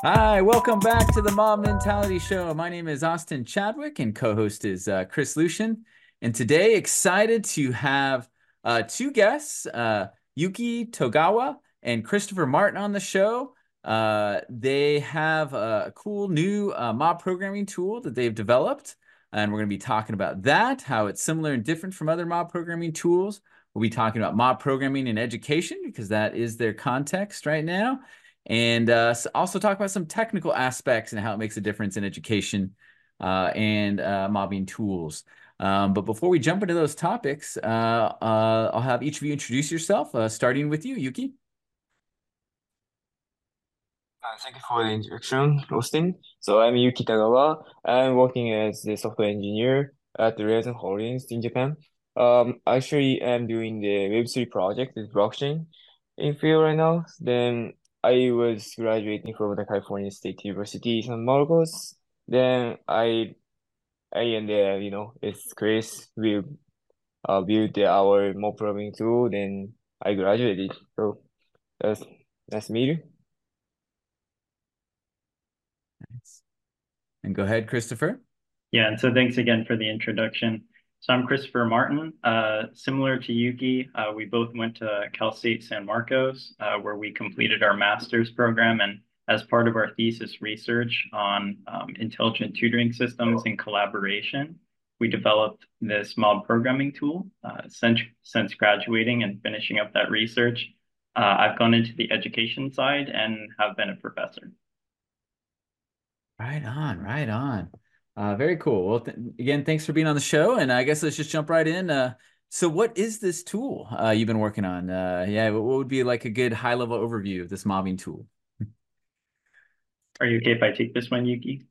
Hi, welcome back to the Mob Mentality Show. My name is Austin Chadwick, and co-host is Chris Lucian. And today, excited to have two guests, Yuki Togawa and Christopher Martin, on the show. They have a cool new mob programming tool that they've developed, and we're going to be talking about that, how it's similar and different from other mob programming tools. We'll be talking about mob programming in education because that is their context right now, and also talk about some technical aspects and how it makes a difference in education and mobbing tools. But before we jump into those topics, I'll have each of you introduce yourself, starting with you, Yuki. Thank you for the introduction, Austin. So I'm Yuki Tagawa. I'm working as the software engineer at the Razen Holdings in Japan. Actually, I'm doing the Web3 project with blockchain in field right now. Then I was graduating from the California State University San Marcos. Then I and it's Chris. We built our mob programming tool. Then I graduated. So that's that's me. Nice. And go ahead, Christopher. Yeah, and so thanks again for the introduction. So I'm Christopher Martin. Similar to Yuki, we both went to Cal State San Marcos, where we completed our master's program. And as part of our thesis research on intelligent tutoring systems and collaboration, we developed this mob programming tool. Since graduating and finishing up that research, I've gone into the education side and have been a professor. Right on, right on. Very cool. Well, th again, thanks for being on the show. And I guess let's just jump right in. So what is this tool you've been working on? Yeah, what would be like a good high-level overview of this mobbing tool? Are you okay if I take this one, Yuki?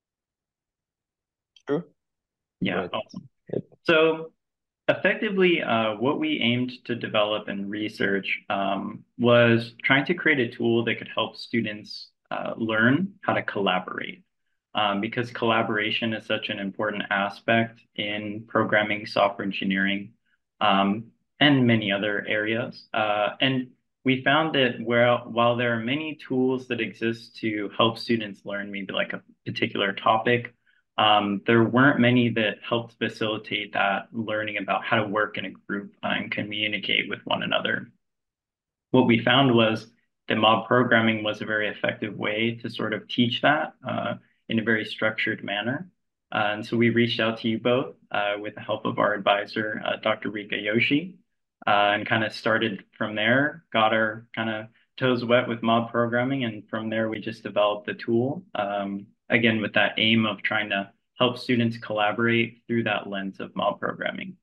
Sure. Yeah, But awesome. So effectively, what we aimed to develop and research was trying to create a tool that could help students learn how to collaborate. Because collaboration is such an important aspect in programming, software engineering, and many other areas. And we found that while there are many tools that exist to help students learn maybe like a particular topic, there weren't many that helped facilitate that learning about how to work in a group and communicate with one another. What we found was that mob programming was a very effective way to sort of teach that in a very structured manner. And so we reached out to you both with the help of our advisor, Dr. Rika Yoshi, and kind of started from there, got our kind of toes wet with mob programming. And from there, we just developed the tool, again, with that aim of trying to help students collaborate through that lens of mob programming.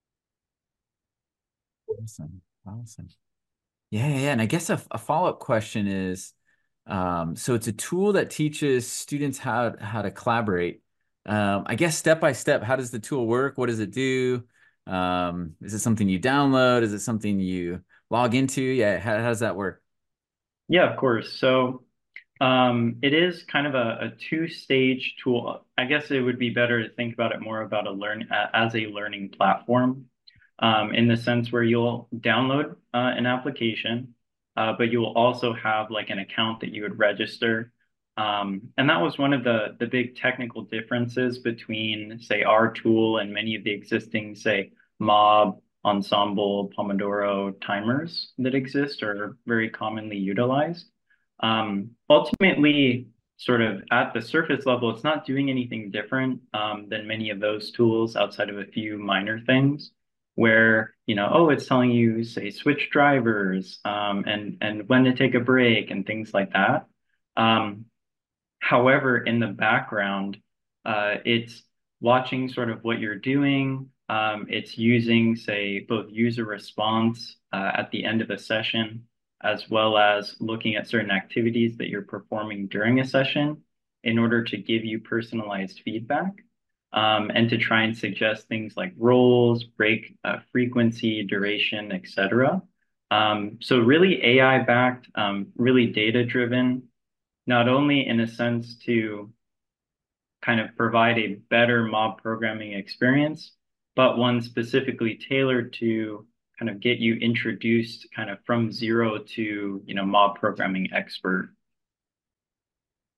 Awesome. Awesome. Yeah, yeah, yeah. And I guess a follow-up question is, so it's a tool that teaches students how to collaborate. I guess step by step, how does the tool work? What does it do? Is it something you download? Is it something you log into? Yeah, how does that work? Yeah, of course. So it is kind of a two-stage tool. I guess it would be better to think about it more about as a learning platform, in the sense where you'll download an application, but you will also have like an account that you would register. And that was one of the big technical differences between, say, our tool and many of the existing, say, Mob, Ensemble, Pomodoro timers that exist or are very commonly utilized. Ultimately, sort of at the surface level, it's not doing anything different than many of those tools outside of a few minor things where, oh, it's telling you, say, switch drivers and when to take a break and things like that. Um, However, in the background, it's watching sort of what you're doing. It's using, say, both user response at the end of a session, as well as looking at certain activities that you're performing during a session in order to give you personalized feedback, and to try and suggest things like roles, break frequency, duration, etc. So really AI backed, really data driven, not only in a sense to kind of provide a better mob programming experience, but one specifically tailored to kind of get you introduced kind of from zero to, mob programming expert.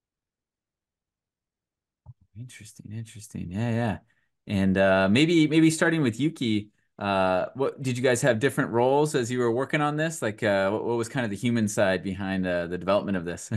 Interesting, interesting. Yeah, yeah. And maybe starting with Yuki, what did you guys have different roles as you were working on this? Like what was kind of the human side behind the development of this?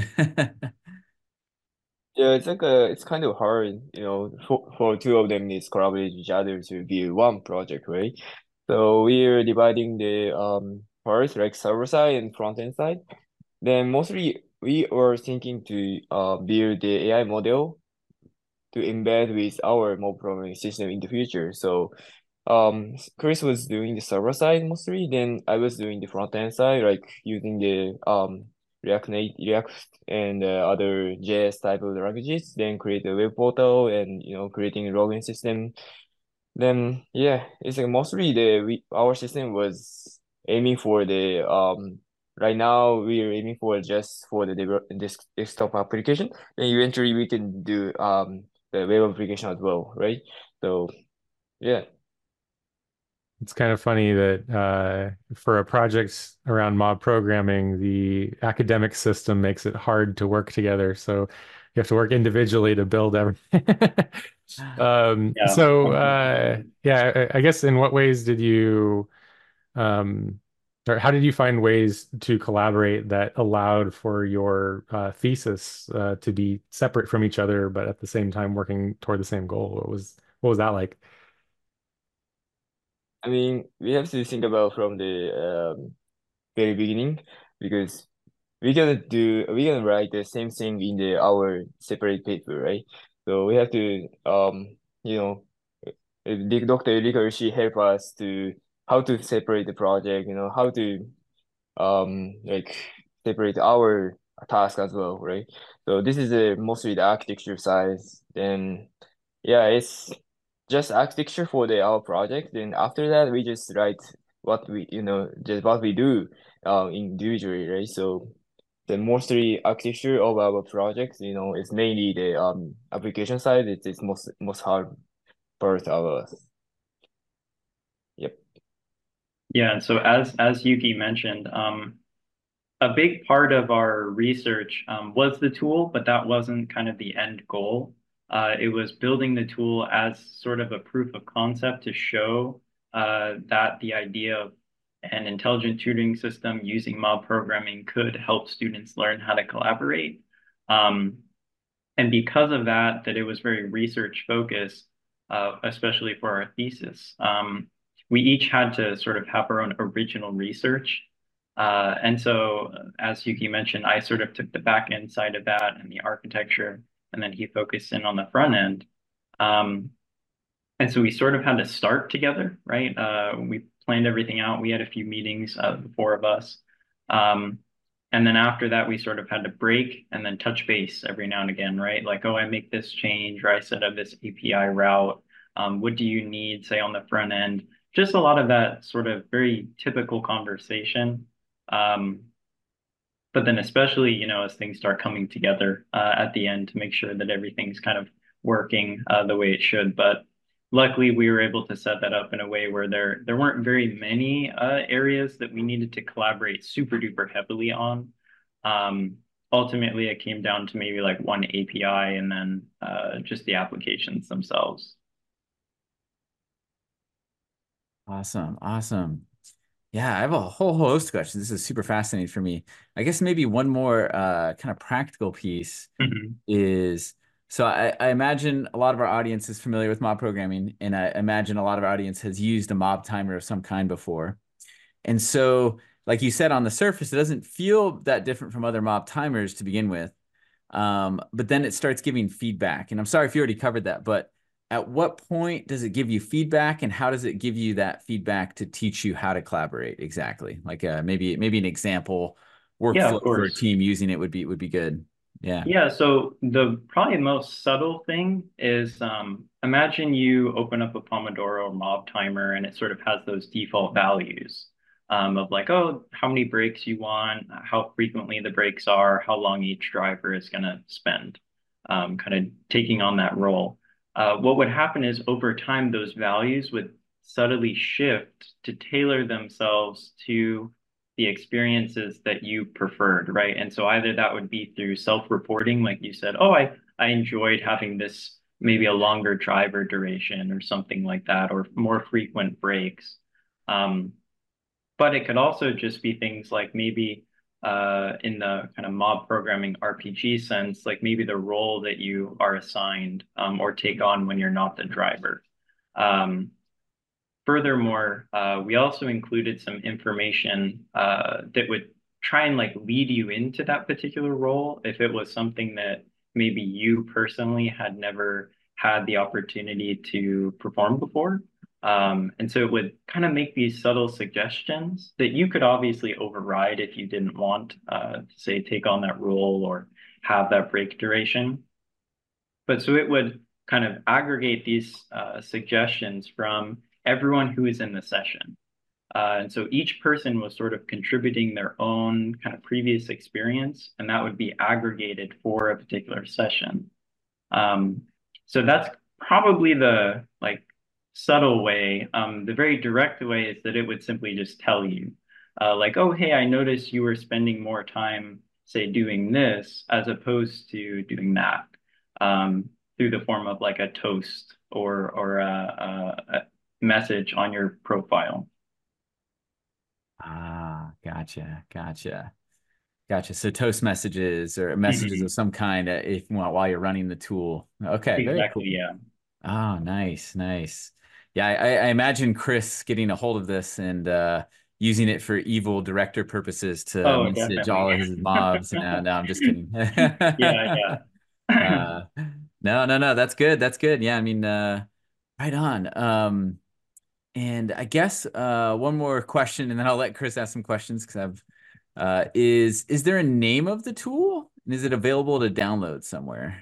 Yeah, it's kind of hard, for two of them is collaborate with each other to build one project, right? So we're dividing the parts like server side and front end side. Then mostly we are thinking to build the AI model to embed with our mob programming system in the future. So Chris was doing the server side mostly, then I was doing the front end side, like using the React and other JS type of languages, then create a web portal and creating a login system. Then yeah, it's like mostly our system was aiming for the right now we are aiming for just for the desktop application. Then eventually we can do the web application as well, right? So yeah. It's kind of funny that for a project around mob programming, the academic system makes it hard to work together. So you have to work individually to build everything. Yeah. Yeah, I guess in what ways did you, um, or how did you find ways to collaborate that allowed for your thesis to be separate from each other, but at the same time working toward the same goal? What was that like? I mean, we have to think about from the very beginning because we're gonna write the same thing in our separate paper, right? So we have to you know Dr. Erika, she help us to how to separate the project, how to like separate our task as well, right? So this is mostly the architecture side. Then yeah, it's just architecture for our project. Then after that, we just write just what we do individually, right? So the mostly architecture of our project, is mainly the application side. It's most hard part of us. Yep. Yeah, and so as Yuki mentioned, a big part of our research was the tool, but that wasn't kind of the end goal. It was building the tool as sort of a proof of concept to show that the idea of an intelligent tutoring system using mob programming could help students learn how to collaborate. Um, and because of that, that it was very research focused, especially for our thesis. We each had to sort of have our own original research. And so, as Yuki mentioned, I sort of took the back end side of that and the architecture, and then he focused in on the front end. Um, and so we sort of had to start together, right? We planned everything out. We had a few meetings, the four of us. Um, and then after that, we sort of had to break and then touch base every now and again, right? Like, oh, I make this change or I set up this API route. What do you need, say, on the front end? Just a lot of that sort of very typical conversation. Um, but then especially, as things start coming together at the end to make sure that everything's kind of working the way it should. But luckily, we were able to set that up in a way where there weren't very many areas that we needed to collaborate super duper heavily on. Um, Ultimately, it came down to maybe like one API and then just the applications themselves. Awesome, awesome. Yeah, I have a whole host of questions. This is super fascinating for me. I guess maybe one more kind of practical piece Mhm. is so I imagine a lot of our audience is familiar with mob programming, and I imagine a lot of our audience has used a mob timer of some kind before. And so, like you said, on the surface, it doesn't feel that different from other mob timers to begin with. But then it starts giving feedback. And I'm sorry if you already covered that, but at what point does it give you feedback, and how does it give you that feedback to teach you how to collaborate exactly? Like maybe an example Yeah, of workflow for a course. team using it would be good. Yeah. Yeah, so the probably most subtle thing is imagine you open up a Pomodoro or Mob timer and it sort of has those default values of like, oh, how many breaks you want, how frequently the breaks are, how long each driver is going to spend, kind of taking on that role. What would happen is over time, those values would subtly shift to tailor themselves to the experiences that you preferred, right? And so either that would be through self-reporting, like you said, oh, I enjoyed having this maybe a longer driver duration or something like that, or more frequent breaks. But it could also just be things like maybe in the kind of mob programming RPG sense, like maybe the role that you are assigned or take on when you're not the driver. Furthermore, we also included some information that would try and like lead you into that particular role if it was something that maybe you personally had never had the opportunity to perform before. And so it would kind of make these subtle suggestions that you could obviously override if you didn't want to say take on that role or have that break duration. But so it would kind of aggregate these suggestions from everyone who is in the session. And so each person was sort of contributing their own kind of previous experience, and that would be aggregated for a particular session. So that's probably the like subtle way. The very direct way is that it would simply just tell you, like, oh, hey, I noticed you were spending more time, say, doing this as opposed to doing that, through the form of like a toast or a message on your profile. Ah, gotcha. So toast messages or messages of some kind if while you're running the tool. Okay, very cool. Exactly, yeah. Oh, nice. Yeah, I imagine Chris getting a hold of this and using it for evil director purposes to Oh, message definitely. all of his mobs. No, I'm just kidding. Yeah. Uh, no, that's good. That's good. Yeah, I mean, right on. And I guess one more question, and then I'll let Chris ask some questions because I've is there a name of the tool? And is it available to download somewhere?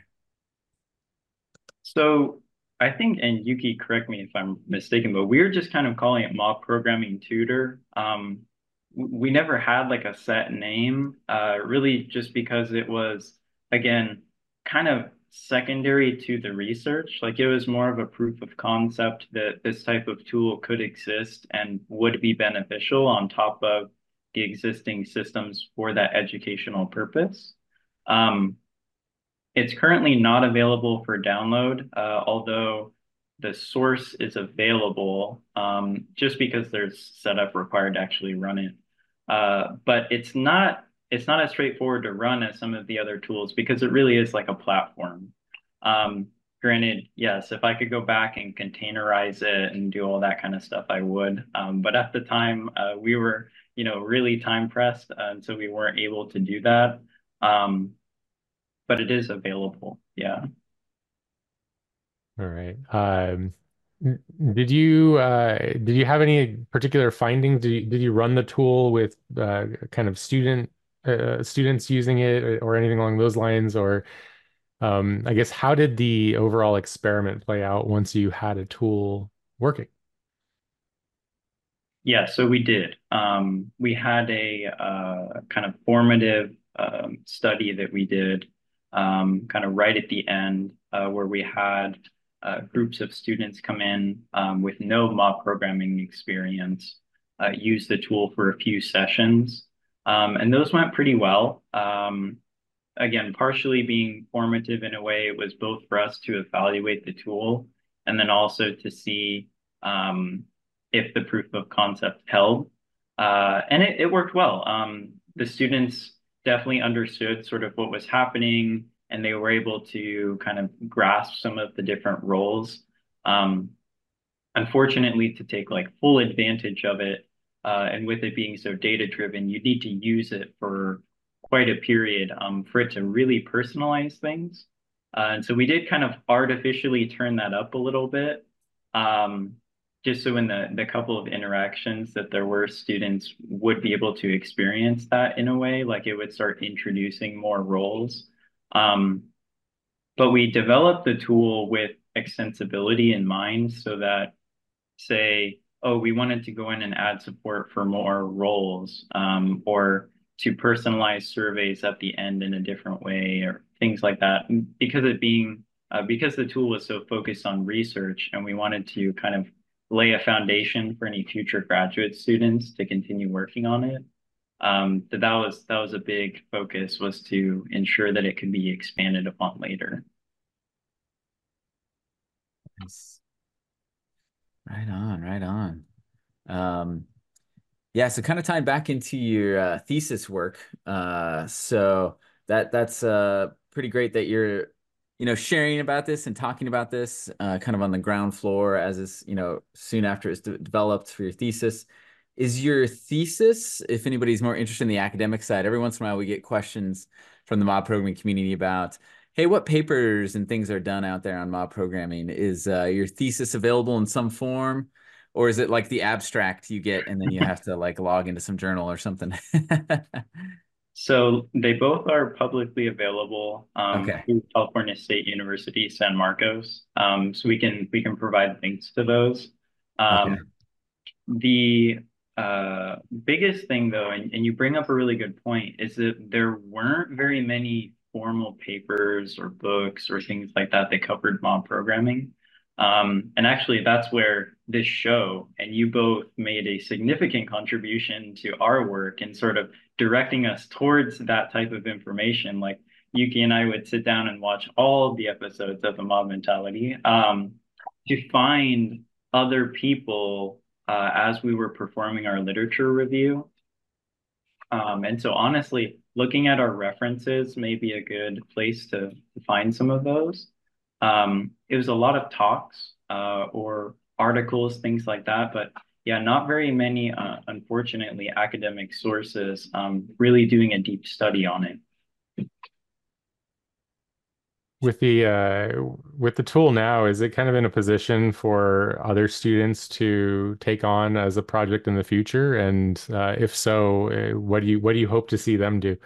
So I think, and Yuki, correct me if I'm mistaken, but we're just kind of calling it Mob Programming Tutor. We never had like a set name, really just because it was, again, kind of secondary to the research. Like it was more of a proof of concept that this type of tool could exist and would be beneficial on top of the existing systems for that educational purpose. Um, it's currently not available for download, although the source is available just because there's setup required to actually run it. But it's not as straightforward to run as some of the other tools because it really is like a platform. Granted, yes, if I could go back and containerize it and do all that kind of stuff, I would. But at the time, we were, really time pressed, and so we weren't able to do that. But it is available. Yeah. All right. Did you have any particular findings? Did you run the tool with kind of students using it or anything along those lines? Or I guess how did the overall experiment play out once you had a tool working? Yeah, so we did. We had a kind of formative study that we did kind of right at the end where we had groups of students come in with no mob programming experience, use the tool for a few sessions. And those went pretty well. Again, partially being formative in a way, it was both for us to evaluate the tool and then also to see if the proof of concept held. And it worked well. The students definitely understood sort of what was happening and they were able to kind of grasp some of the different roles. Unfortunately, to take like full advantage of it, and with it being so data driven, you need to use it for quite a period for it to really personalize things. And so we did kind of artificially turn that up a little bit, just so in the couple of interactions that there were, students would be able to experience that in a way, like it would start introducing more roles. But we developed the tool with extensibility in mind so that say, oh, we wanted to go in and add support for more roles, or to personalize surveys at the end in a different way, or things like that. Because the tool was so focused on research, and we wanted to kind of lay a foundation for any future graduate students to continue working on it. That was a big focus, was to ensure that it could be expanded upon later. Nice. Right on, right on. Um, yeah, so kind of tying back into your thesis work. So that's pretty great that you're, sharing about this and talking about this kind of on the ground floor as is, soon after it's developed for your thesis. Is your thesis, if anybody's more interested in the academic side, every once in a while we get questions from the mob programming community about, hey, what papers and things are done out there on mob programming? Is your thesis available in some form? Or is it like the abstract you get and then you have to like log into some journal or something? So they both are publicly available Okay. through California State University, San Marcos. So we can provide links to those. Okay. Um, the biggest thing though, and you bring up a really good point, is that there weren't very many formal papers or books or things like that that covered mob programming. And actually, that's where this show and you both made a significant contribution to our work and sort of directing us towards that type of information. Like Yuki and I would sit down and watch all the episodes of the Mob Mentality to find other people as we were performing our literature review. And so honestly, looking at our references may be a good place to find some of those. It was a lot of talks or articles, things like that, but yeah, not very many, unfortunately, academic sources really doing a deep study on it. With the tool now, is it kind of in a position for other students to take on as a project in the future? And if so, what do you hope to see them do?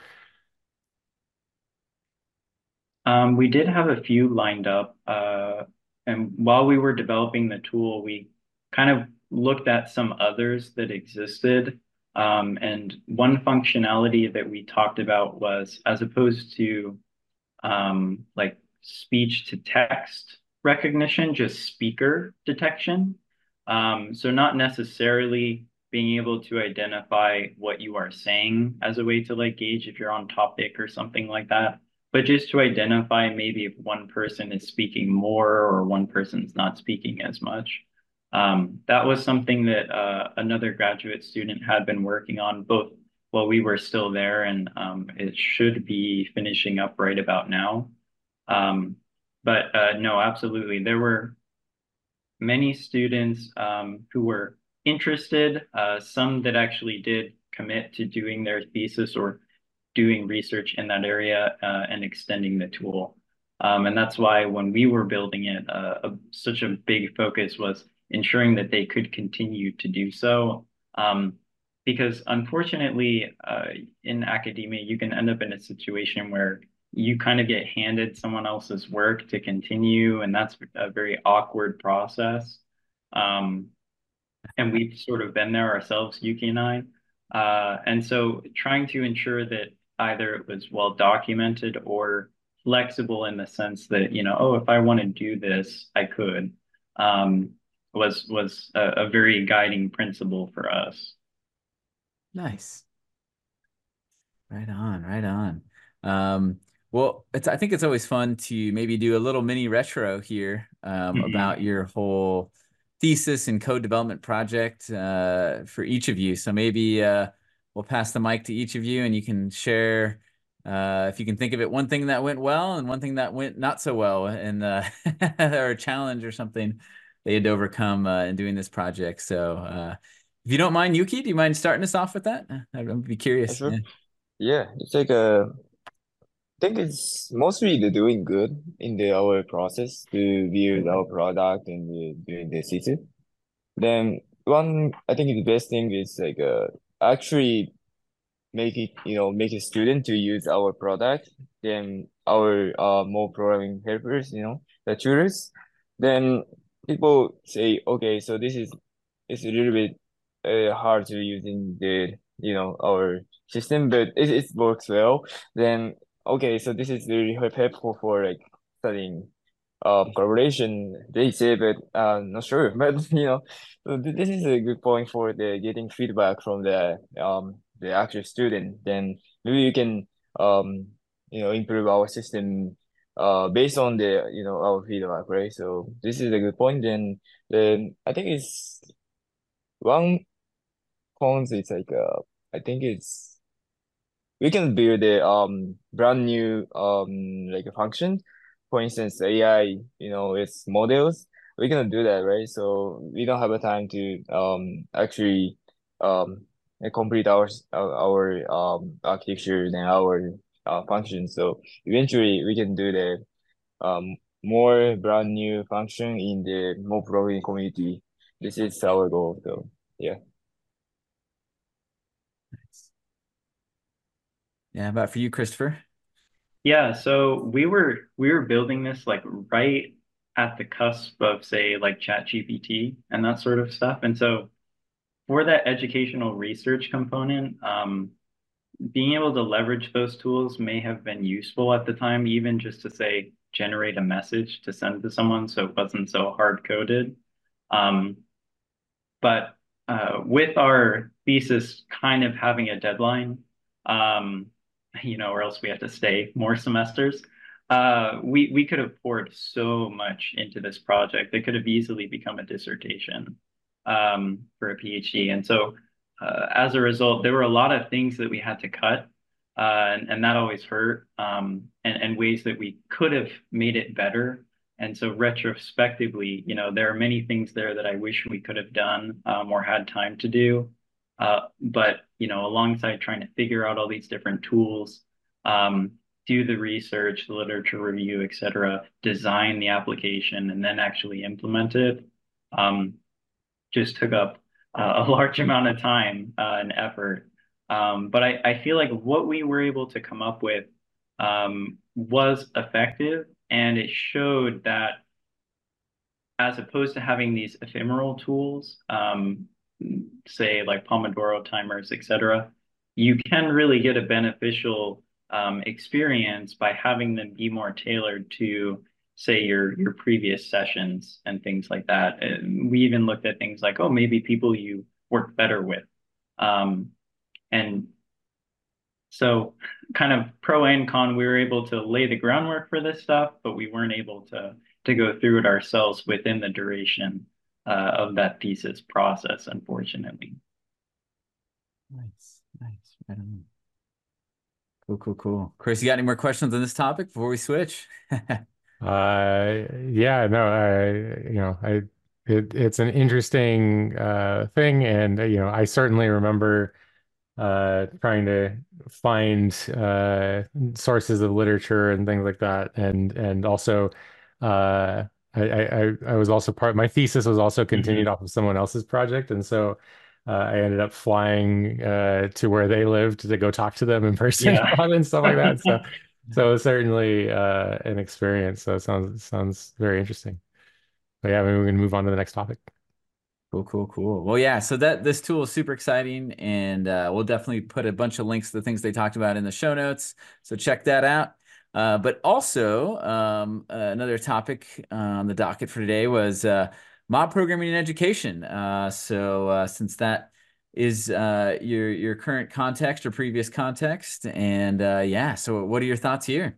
We did have a few lined up, and while we were developing the tool, we kind of looked at some others that existed. And one functionality that we talked about was as opposed to like speech to text recognition, just speaker detection. So not necessarily being able to identify what you are saying as a way to like gauge if you're on topic or something like that, but just to identify maybe if one person is speaking more or one person's not speaking as much. That was something that another graduate student had been working on both while we were still there, and it should be finishing up right about now. Um, but no, absolutely. There were many students who were interested, some that actually did commit to doing their thesis or doing research in that area and extending the tool. And that's why when we were building it, such a big focus was ensuring that they could continue to do so. Because unfortunately, in academia, you can end up in a situation where you kind of get handed someone else's work to continue, and that's a very awkward process. Um, and we've sort of been there ourselves, Yuki and I. And so trying to ensure that either it was well documented or flexible in the sense that, oh, if I want to do this, I could, was a very guiding principle for us. Nice. Right on, right on. Well, I think it's always fun to maybe do a little mini retro here about your whole thesis and code development project for each of you. So maybe we'll pass the mic to each of you and you can share if you can think of it, one thing that went well and one thing that went not so well and or a challenge or something they had to overcome in doing this project. So if you don't mind, Yuki, do you mind starting us off with that? I'd be Yeah, curious. sure. Yeah. Yeah, it's like I think it's mostly the doing good in our process to build our product and doing the thesis. Then one, I think the best thing is like actually make a student to use our product, then our more programming helpers, the tutors. Then people say, okay, so this is it's a little bit hard to use in our system, but it works well. Then okay, so this is really helpful for like studying collaboration, they say, but not sure. But so this is a good point for the getting feedback from the actual student. Then maybe we can improve our system based on the our feedback, right? So this is a good point. Then I think it's one cons. It's like I think it's we can build a brand new like a function. For instance, AI, it's models. We can do that, right? So we don't have a time to actually um complete our architecture and our functions. So eventually we can do the more brand new function in the more programming community. This is our goal. So yeah. Yeah, about for you, Christopher? Yeah, so we were building this like right at the cusp of say like ChatGPT and that sort of stuff. And so for that educational research component, being able to leverage those tools may have been useful at the time, even just to say generate a message to send to someone so it wasn't so hard coded. Um, but with our thesis kind of having a deadline, um, or else we have to stay more semesters, we could have poured so much into this project. It could have easily become a dissertation for a PhD. And so as a result, there were a lot of things that we had to cut. And that always hurt, and ways that we could have made it better. And so retrospectively, there are many things there that I wish we could have done or had time to do. But, alongside trying to figure out all these different tools, do the research, the literature review, et cetera, design the application, and then actually implement it, just took up a large amount of time and effort. But I feel like what we were able to come up with was effective, and it showed that as opposed to having these ephemeral tools, say like Pomodoro timers, et cetera, you can really get a beneficial experience by having them be more tailored to, say, your previous sessions and things like that. And we even looked at things like, oh, maybe people you work better with. And so kind of pro and con, we were able to lay the groundwork for this stuff, but we weren't able to go through it ourselves within the duration of that thesis process, unfortunately. Nice, nice. Right on. Cool, cool, cool. Chris, you got any more questions on this topic before we switch? Yeah, no, it's an interesting thing, and I certainly remember trying to find sources of literature and things like that, and also I was also my thesis was also continued Mhm. off of someone else's project, and so I ended up flying to where they lived to go talk to them in person Yeah. and stuff like that. So it was certainly an experience. So it sounds very interesting. But yeah, maybe we can move on to the next topic. Cool, cool, cool. Well, yeah, so this tool is super exciting, and we'll definitely put a bunch of links to the things they talked about in the show notes. So check that out. But also, another topic on the docket for today was mob programming in education. So since that is your current context or previous context, and yeah, so what are your thoughts here?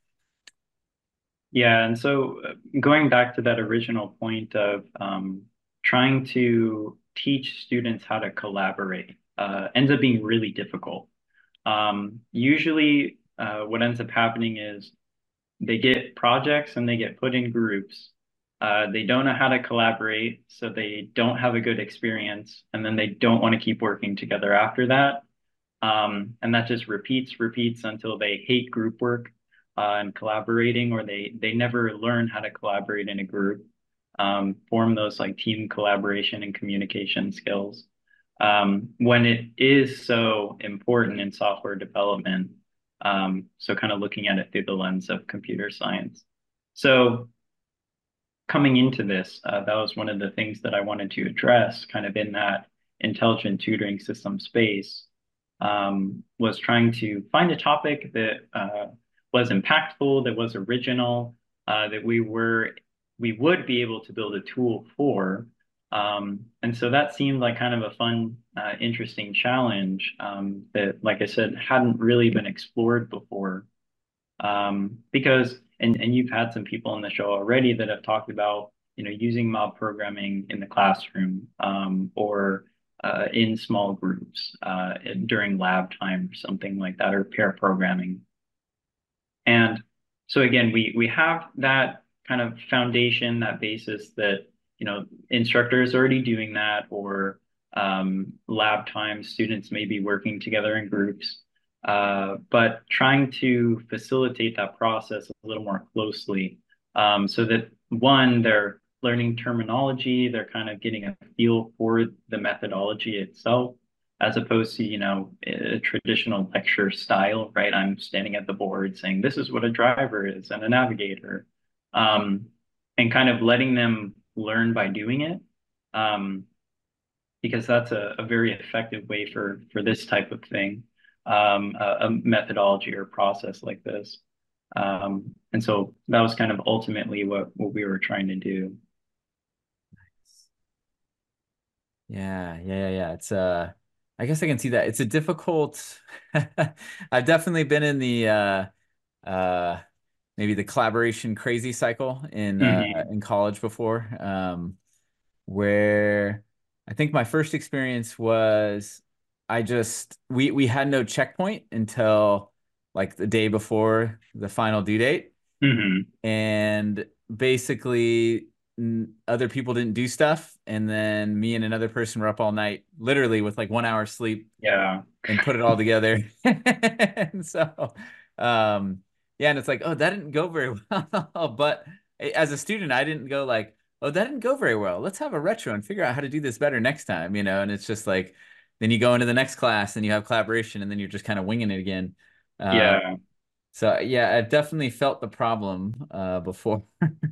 Yeah, and so going back to that original point of trying to teach students how to collaborate ends up being really difficult. Usually, what ends up happening is they get projects and they get put in groups. They don't know how to collaborate, so they don't have a good experience, and then they don't want to keep working together after that. And that just repeats until they hate group work and collaborating, or they never learn how to collaborate in a group, form those like team collaboration and communication skills. When it is so important in software development, so kind of looking at it through the lens of computer science. So coming into this, that was one of the things that I wanted to address kind of in that intelligent tutoring system space, was trying to find a topic that was impactful, that was original, that we would be able to build a tool for. And so that seemed like kind of a fun, interesting challenge that, like I said, hadn't really been explored before. Because and you've had some people on the show already that have talked about, using mob programming in the classroom, or in small groups during lab time or something like that, or pair programming. And so again, we have that kind of foundation, that basis that, instructors already doing that, or lab time students may be working together in groups, but trying to facilitate that process a little more closely, so that one, they're learning terminology, they're kind of getting a feel for the methodology itself, as opposed to, a traditional lecture style, right? I'm standing at the board saying, this is what a driver is and a navigator, and kind of letting them learn by doing it, because that's a very effective way for this type of thing, a methodology or process like this. And so that was kind of ultimately what we were trying to do. Yeah. It's I guess I can see that. It's a difficult I've definitely been in the uh maybe the collaboration crazy cycle in college before. Where I think my first experience was we had no checkpoint until like the day before the final due date. Hmm. And basically other people didn't do stuff, and then me and another person were up all night literally with like 1 hour sleep Yeah. and put it all together. And so yeah, and it's like, oh, that didn't go very well. But as a student, I didn't go like, oh, that didn't go very well, let's have a retro and figure out how to do this better next time, and it's just like, then you go into the next class and you have collaboration, and then you're just kind of winging it again. um, Yeah. so yeah, I've definitely felt the problem before.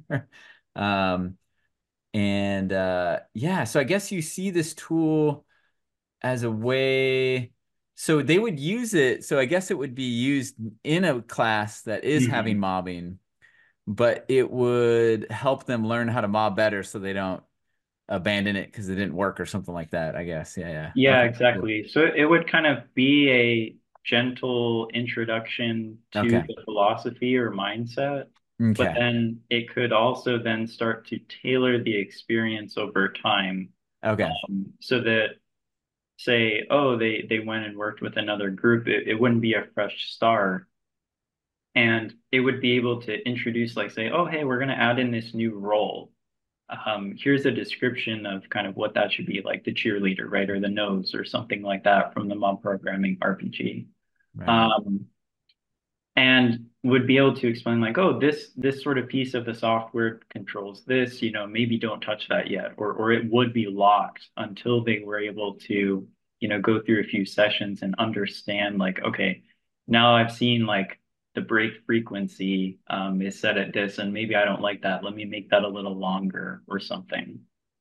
um, and yeah, so I guess you see this tool as a way, so they would use it. So I guess it would be used in a class that is having Hmm. mobbing, but it would help them learn how to mob better so they don't abandon it because it didn't work or something like that, I guess. Yeah. Yeah, Okay, cool. exactly. So it would kind of be a gentle introduction to Okay. the philosophy or mindset, but Okay. then it could also then start to tailor the experience over time, Okay. so that, say, oh, they went and worked with another group, it wouldn't be a fresh start. And it would be able to introduce, like, say, oh, hey, we're going to add in this new role. Here's a description of kind of what that should be, like the cheerleader, right? Or the nose or something like that from the mob programming RPG. Right. Um, and would be able to explain, like, oh, this sort of piece of the software controls this, maybe don't touch that yet, or it would be locked until they were able to, go through a few sessions and understand, like, okay, now I've seen, like, the break frequency is set at this, and maybe I don't like that. Let me make that a little longer or something.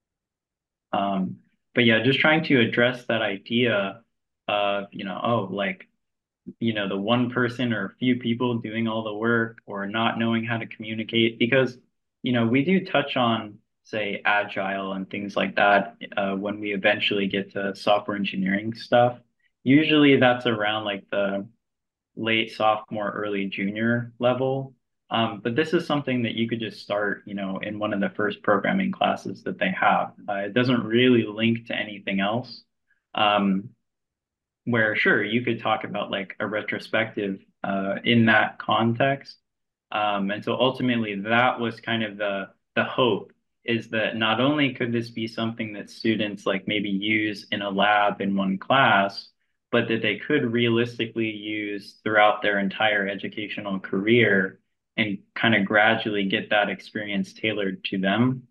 Um, but yeah, just trying to address that idea of, oh, like, the one person or a few people doing all the work, or not knowing how to communicate, because, we do touch on, say, agile and things like that when we eventually get to software engineering stuff. Usually that's around like the late sophomore, early junior level. But this is something that you could just start, in one of the first programming classes that they have. It doesn't really link to anything else. Um, where sure, you could talk about like a retrospective in that context. And so ultimately that was kind of the hope, is that not only could this be something that students like maybe use in a lab in one class, but that they could realistically use throughout their entire educational career and kind of gradually get that experience tailored to them.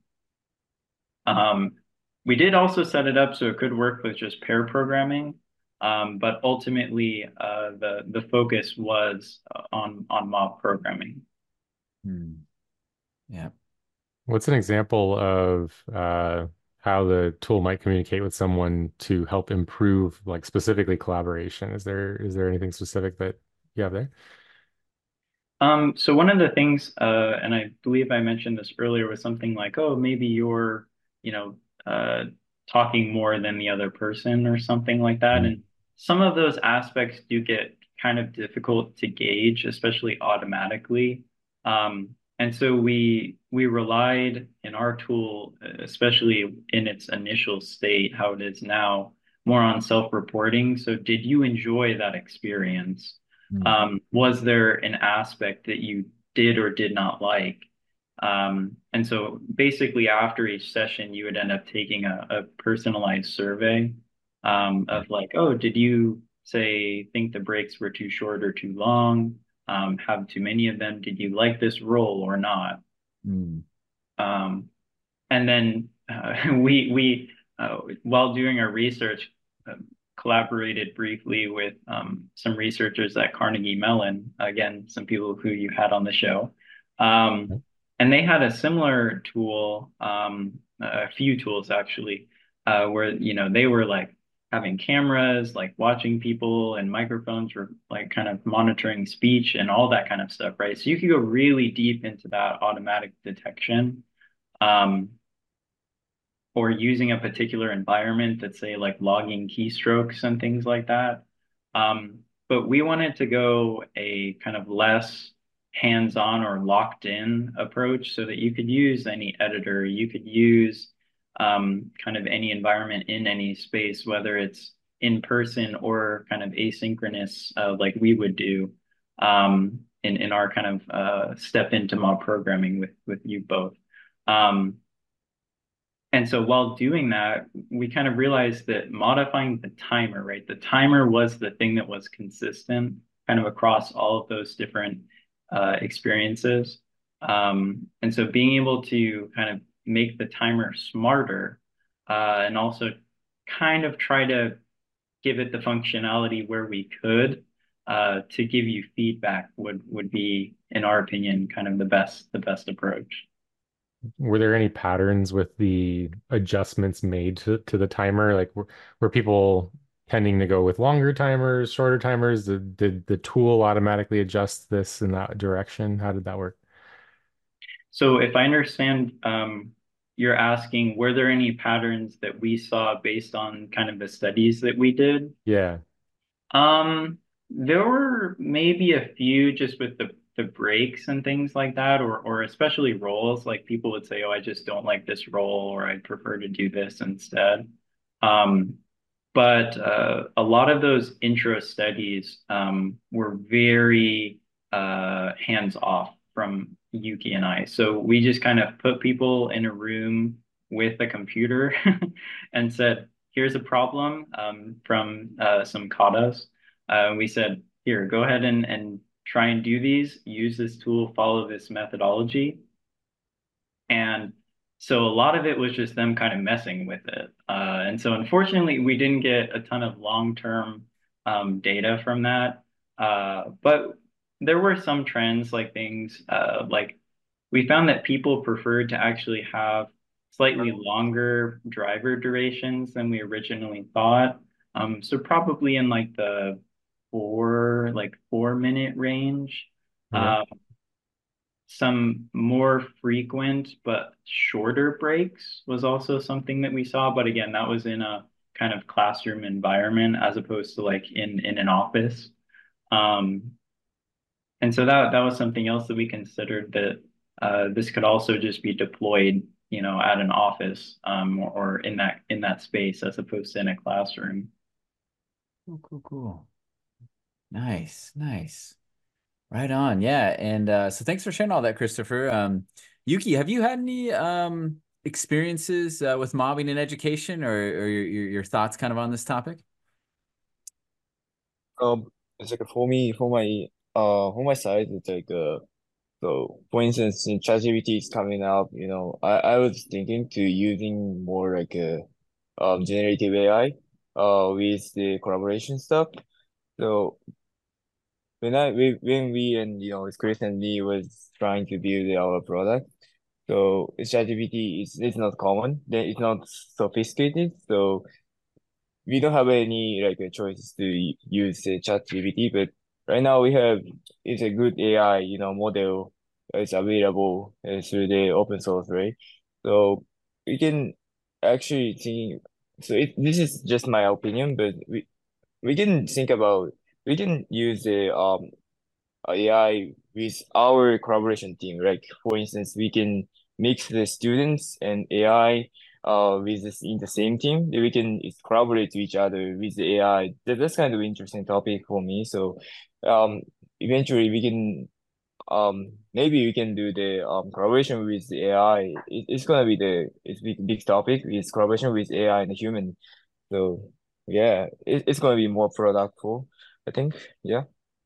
Um, we did also set it up so it could work with just pair programming, but ultimately the focus was on mob programming. Hmm. Yeah. What's an example of how the tool might communicate with someone to help improve, like specifically collaboration? Is there anything specific that you have there? So one of the things, and I believe I mentioned this earlier, was something like, oh, maybe you're, you know, uh, talking more than the other person or something like that. Hmm. And some of those aspects do get kind of difficult to gauge, especially automatically. And so we relied in our tool, especially in its initial state, how it is now, more on self-reporting. So did you enjoy that experience? Was there an aspect that you did or did not like? And so basically after each session, you would end up taking a personalized survey of like, oh, did you say think the breaks were too short or too long? Have too many of them? Did you like this role or not? Mm. And then while doing our research, collaborated briefly with some researchers at Carnegie Mellon, again, some people who you had on the show. And they had a similar tool, a few tools actually, where they were like having cameras, like watching people, and microphones were like kind of monitoring speech and all that kind of stuff, right? So you could go really deep into that automatic detection. Or using a particular environment that's say like logging keystrokes and things like that. But we wanted to go a kind of less hands-on or locked-in approach so that you could use any editor, you could use kind of any environment in any space, whether it's in person or kind of asynchronous, like we would do in our kind of step into mob programming with you both. And so while doing that, we kind of realized that modifying the timer, right? The timer was the thing that was consistent kind of across all of those different experiences. And so being able to kind of make the timer smarter and also kind of try to give it the functionality where we could to give you feedback would be, in our opinion, kind of the best approach. Were there any patterns with the adjustments made to the timer? Like were people tending to go with longer timers, shorter timers? Did the tool automatically adjust this in that direction? How did that work? So if I understand, you're asking, were there any patterns that we saw based on kind of the studies that we did? Yeah. There were maybe a few just with the breaks and things like that, or especially roles. Like people would say, "Oh, I just don't like this role," or "I'd prefer to do this instead." Um, but a lot of those intro studies were very hands off from Yuki and I. So we just kind of put people in a room with a computer and said, "Here's a problem from some katas." We said, "Here, go ahead and try and do these. Use this tool, follow this methodology." And so a lot of it was just them kind of messing with it. And so unfortunately, we didn't get a ton of long-term data from that. But there were some trends like things like we found that people preferred to actually have slightly longer driver durations than we originally thought. So probably in like the 4 minute range. Okay. Some more frequent but shorter breaks was also something that we saw. But again, that was in a kind of classroom environment as opposed to like in an office. Um, and so that was something else that we considered that this could also just be deployed, at an office or in that space as opposed to in a classroom. Cool, cool, cool. Nice, nice. Right on. Yeah. And so thanks for sharing all that, Christopher. Yuki, have you had any experiences with mobbing in education or your thoughts kind of on this topic? It's like for my side, it's like so for instance, in ChatGPT is coming up, I was thinking to using more like a generative AI with the collaboration stuff. So when we and with Chris and me was trying to build our product, so ChatGPT it's not common, then it's not sophisticated, so we don't have any like choices to use ChatGPT, but right now we have it's a good AI, model is available through the open source, right? So we can actually think. So this is just my opinion, but we can think about we can use the AI with our collaboration team. Like for instance, we can mix the students and AI with this in the same team. We can collaborate to each other with the AI. That's kind of interesting topic for me. So um eventually we can maybe we can do the collaboration with the AI. It's gonna be it's big topic. It's collaboration with AI and the human. So yeah, it's gonna be more productful, I think. Yeah.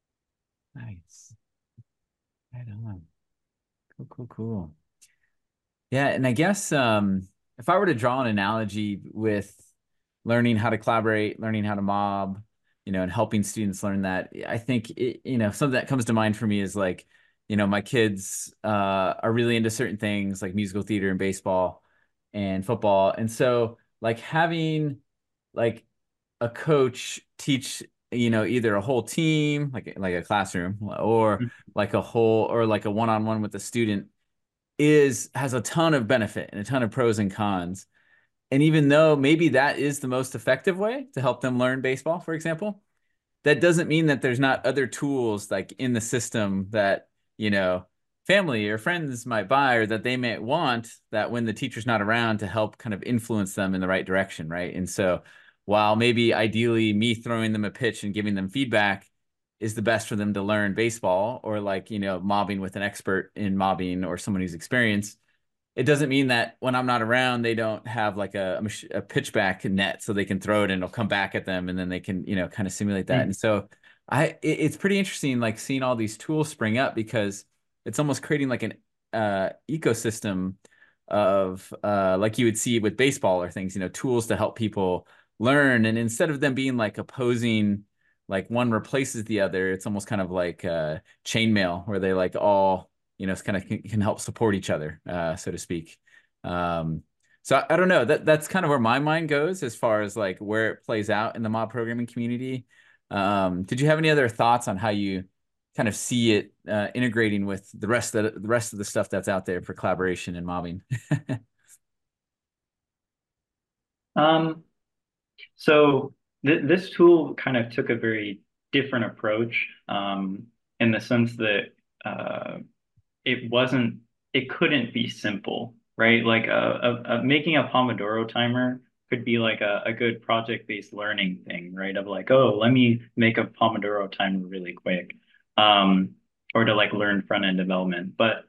Nice. Right on. Cool, cool, cool. Yeah, and I guess if I were to draw an analogy with learning how to collaborate, learning how to mob, and helping students learn that, I think something that comes to mind for me is like, my kids are really into certain things like musical theater and baseball and football. And so like having like a coach teach, either a whole team, like a classroom, or like a whole or like a one-on-one with a student has a ton of benefit and a ton of pros and cons. And even though maybe that is the most effective way to help them learn baseball, for example, that doesn't mean that there's not other tools like in the system that, family or friends might buy or that they may want that when the teacher's not around to help kind of influence them in the right direction, right? And so while maybe ideally me throwing them a pitch and giving them feedback is the best for them to learn baseball or like, mobbing with an expert in mobbing or someone who's experienced, it doesn't mean that when I'm not around, they don't have like a pitchback net so they can throw it and it'll come back at them and then they can, kind of simulate that. And so it's pretty interesting, like seeing all these tools spring up because it's almost creating like an ecosystem of like you would see with baseball or things, tools to help people learn. And instead of them being like opposing, like one replaces the other, it's almost kind of like chainmail where they like all kind of can help support each other, so to speak. So I don't know. That's kind of where my mind goes as far as like where it plays out in the mob programming community. Did you have any other thoughts on how you kind of see it integrating with the rest of the stuff that's out there for collaboration and mobbing? Um, so this tool kind of took a very different approach in the sense that uh, it wasn't, it couldn't be simple, right? Like making a Pomodoro timer could be like a good project-based learning thing, right? Of like, oh, let me make a Pomodoro timer really quick, um, or to like learn front-end development. But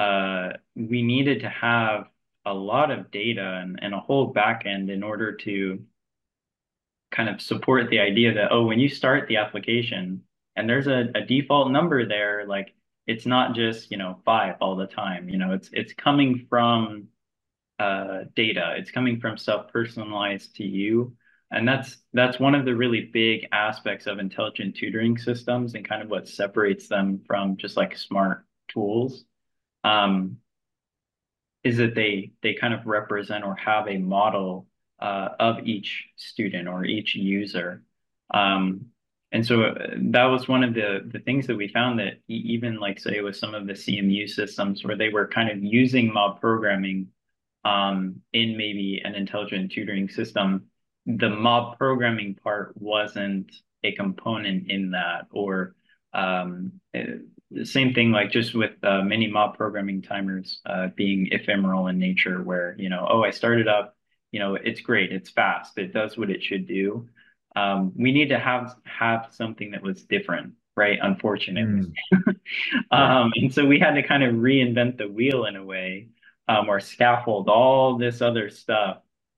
we needed to have a lot of data and a whole backend in order to kind of support the idea that, oh, when you start the application and there's a default number there, like it's not just, 5 all the time. It's coming from data. It's coming from self-personalized to you. And that's one of the really big aspects of intelligent tutoring systems and kind of what separates them from just like smart tools. Um, is that they kind of represent or have a model of each student or each user. Um, and so that was one of the things that we found that even like say with some of the CMU systems where they were kind of using mob programming in maybe an intelligent tutoring system, the mob programming part wasn't a component in that or the same thing like just with many mob programming timers being ephemeral in nature where, oh, I started up, it's great, it's fast, it does what it should do. We need to have something that was different, right? Unfortunately. Yeah. And so we had to kind of reinvent the wheel in a way, or scaffold all this other stuff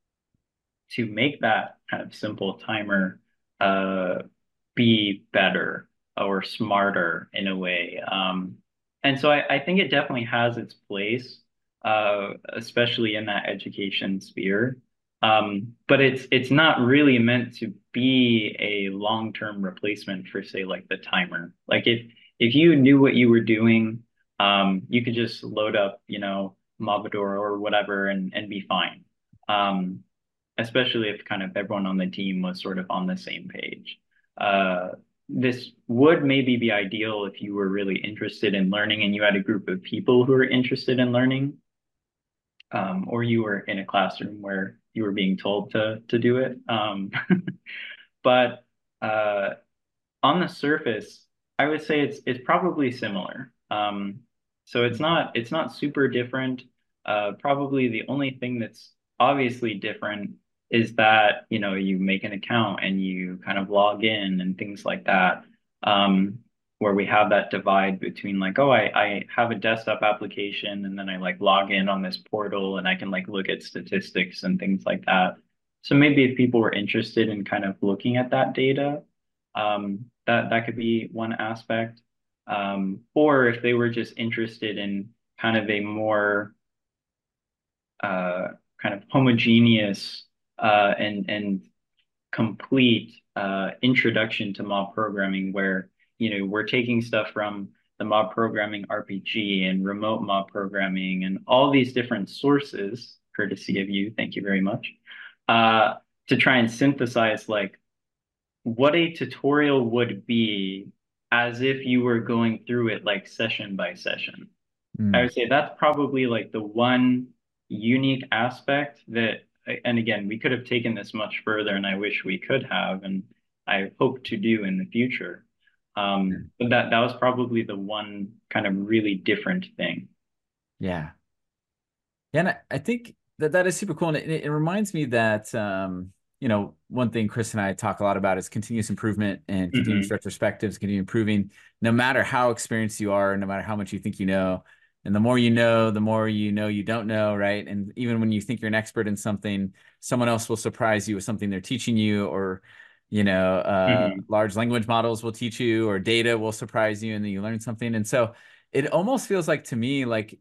to make that kind of simple timer uh, be better or smarter in a way. And so I think it definitely has its place, especially in that education sphere. But it's not really meant to be a long-term replacement for, say, like the timer. Like if you knew what you were doing, you could just load up, Mogador or whatever and be fine. Um, Especially if kind of everyone on the team was sort of on the same page. Uh, this would maybe be ideal if you were really interested in learning and you had a group of people who are interested in learning, or you were in a classroom where you were being told to do it. But on the surface, I would say it's probably similar. So it's not super different. Probably the only thing that's obviously different is that, you make an account and you kind of log in and things like that. Where we have that divide between like, oh, I have a desktop application and then I like log in on this portal and I can like look at statistics and things like that. So maybe if people were interested in kind of looking at that data, that could be one aspect. Or if they were just interested in kind of a more uh, kind of homogeneous and complete introduction to mob programming, where we're taking stuff from the mob programming RPG and remote mob programming and all these different sources, courtesy of you, thank you very much, uh, to try and synthesize like what a tutorial would be as if you were going through it like session by session. I Mm. would say that's probably like the one unique aspect that, and again, we could have taken this much further, and I wish we could have, and I hope to do in the future. But that was probably the one kind of really different thing. Yeah. Yeah, and I think that that is super cool. And it reminds me that, one thing Chris and I talk a lot about is continuous improvement and continuous Hmm. retrospectives, continue improving no matter how experienced you are, no matter how much you think you know. And the more you know you don't know, right? And even when you think you're an expert in something, someone else will surprise you with something they're teaching you, or, Hmm. large language models will teach you, or data will surprise you, and then you learn something. And so it almost feels like to me, like,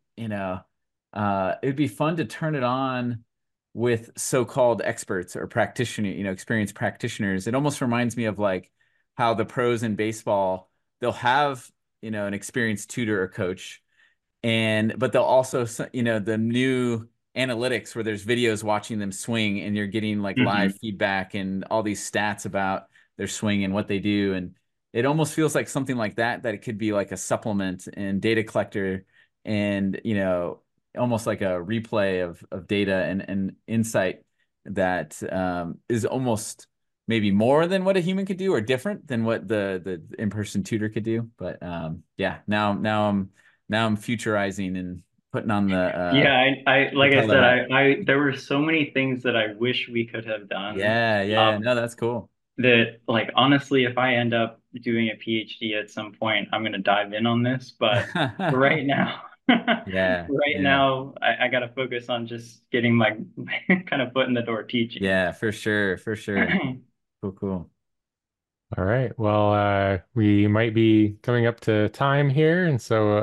it'd be fun to turn it on with so-called experts or practitioner, experienced practitioners. It almost reminds me of like how the pros in baseball, they'll have, an experienced tutor or coach, but they'll also, the new analytics where there's videos watching them swing and you're getting like live Hmm. feedback and all these stats about their swing and what they do. And it almost feels like something like that it could be like a supplement and data collector, and, almost like a replay of data and insight that, is almost maybe more than what a human could do, or different than what the in-person tutor could do. But yeah, now I'm futurizing and putting on the Yeah, I like I propeller said, hat. I there were so many things that I wish we could have done. Yeah, yeah, Um, no, that's cool. that like honestly, if I end up doing a PhD at some point, I'm gonna dive in on this. But right now, Yeah, right yeah, now, I gotta focus on just getting my kind of foot in the door teaching. yeah, for sure, for sure. Cool, cool. All right. Well, we might be coming up to time here, and so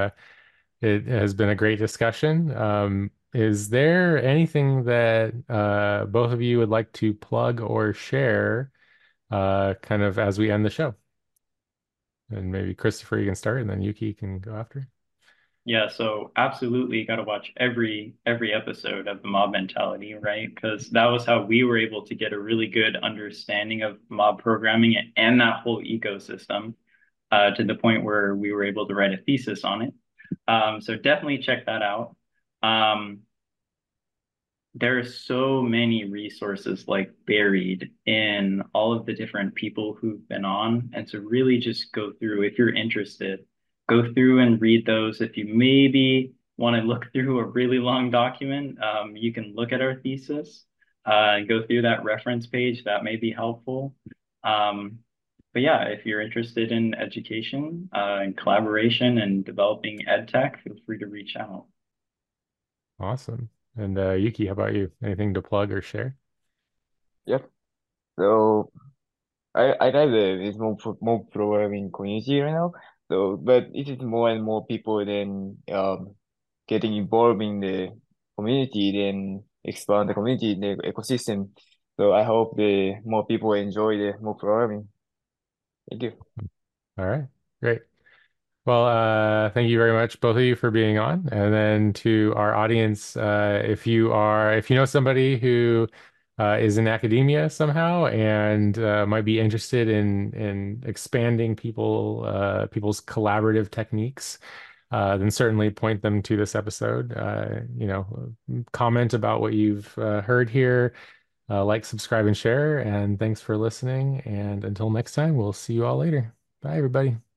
it has been a great discussion. Is there anything that both of you would like to plug or share, kind of as we end the show? And maybe Christopher, you can start, and then Yuki can go after. Yeah, so absolutely got to watch every episode of the Mob Mentality, right? Because that was how we were able to get a really good understanding of mob programming and that whole ecosystem, to the point where we were able to write a thesis on it. So definitely check that out. Um, there are so many resources like buried in all of the different people who've been on. And so really just go through, if you're interested, go through and read those. If you maybe want to look through a really long document, you can look at our thesis, and go through that reference page. That may be helpful. Um, but yeah, if you're interested in education, and collaboration and developing ed tech, feel free to reach out. Awesome. And Yuki, how about you? Anything to plug or share? Yep. So I like the more programming community right now. So, but it is more and more people then getting involved in the community, then expand the community, the ecosystem. So I hope the more people enjoy the more programming. Thank you. All right. Great. Well, thank you very much, both of you, for being on. And then to our audience, if you know somebody who is in academia somehow and might be interested in expanding people's collaborative techniques, then certainly point them to this episode. Comment about what you've heard here. Like, subscribe, and share. And thanks for listening. And until next time, we'll see you all later. Bye, everybody.